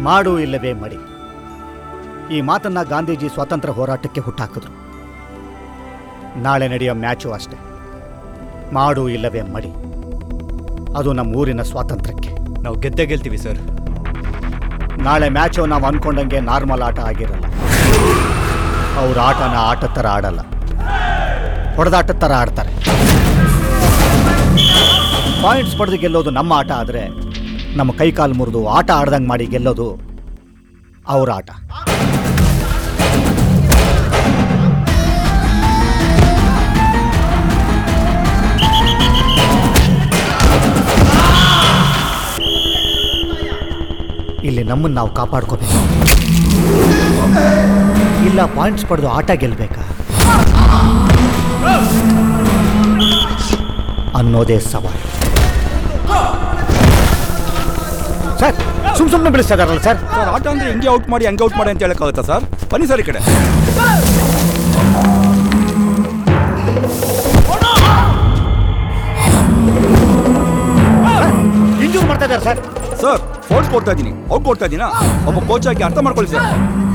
ಮಾಡು ಇಲ್ಲವೇ ಮಡಿ. ಈ ಮಾತನ್ನ ಗಾಂಧೀಜಿ ಸ್ವಾತಂತ್ರ್ಯ ಹೋರಾಟಕ್ಕೆ ಹುಟ್ಟಾಕಿದ್ರು. ನಾಳೆ ನಡೆಯೋ ಮ್ಯಾಚು ಅಷ್ಟೆ. ಮಾಡು ಇಲ್ಲವೇ ಮಡಿ. ಅದು ನಮ್ಮ ಊರಿನ ಸ್ವಾತಂತ್ರ್ಯಕ್ಕೆ. ನಾವು ಗೆದ್ದೇ ಗೆಲ್ತೀವಿ ಸರ್. ನಾಳೆ ಮ್ಯಾಚು ನಾವು ಅನ್ಕೊಂಡಂಗೆ ನಾರ್ಮಲ್ ಆಟ ಆಗಿರಲ್ಲ. ಅವ್ರ ಆಟನ ಆಟದ ಥರ ಆಡಲ್ಲ, ಹೊಡೆದಾಟದ ಥರ ಆಡ್ತಾರೆ. ಪಾಯಿಂಟ್ಸ್ ಪಡೆದು ಗೆಲ್ಲೋದು ನಮ್ಮ ಆಟ ಆದರೆ, ನಮ್ಮ ಕೈಕಾಲು ಮುರಿದು ಆಟ ಆಡ್ದಂಗೆ ಮಾಡಿ ಗೆಲ್ಲೋದು ಅವ್ರ ಆಟ. ಇಲ್ಲಿ ನಮ್ಮನ್ನು ನಾವು ಕಾಪಾಡ್ಕೋಬೇಕು. ಇಲ್ಲ ಪಾಯಿಂಟ್ಸ್ ಪಡೆದು ಆಟ ಗೆಲ್ಲಬೇಕಾ ಅನ್ನೋದೇ ಸವಾಲು. ಸರ್ ಸುಮ್ಮನೆ ಬೆಳೆಸ್ತಾ ಇದಾರಲ್ಲ ಸರ್. ಸರ್ ಆಟ ಅಂದರೆ ಹಿಂಗೆ ಔಟ್ ಮಾಡಿ ಹಂಗೆ ಔಟ್ ಮಾಡಿ ಅಂತ ಹೇಳೋಕ್ಕಾಗುತ್ತಾ ಸರ್? ಬನ್ನಿ ಸರ್ ಈ ಕಡೆ. ಇಂಜೂರ್ ಮಾಡ್ತಾ ಇದ್ದಾರೆ ಸರ್. ಸರ್ ಫೋರ್ಸ್ ಕೊಡ್ತಾ ಇದ್ದೀನಿ, ಔಟ್ ಕೊಡ್ತಾ ಇದ್ದೀನಾ? ಒಬ್ಬ ಕೋಚ್ ಆಗಿ ಅರ್ಥ ಮಾಡ್ಕೊಳ್ಳಿ ಸರ್.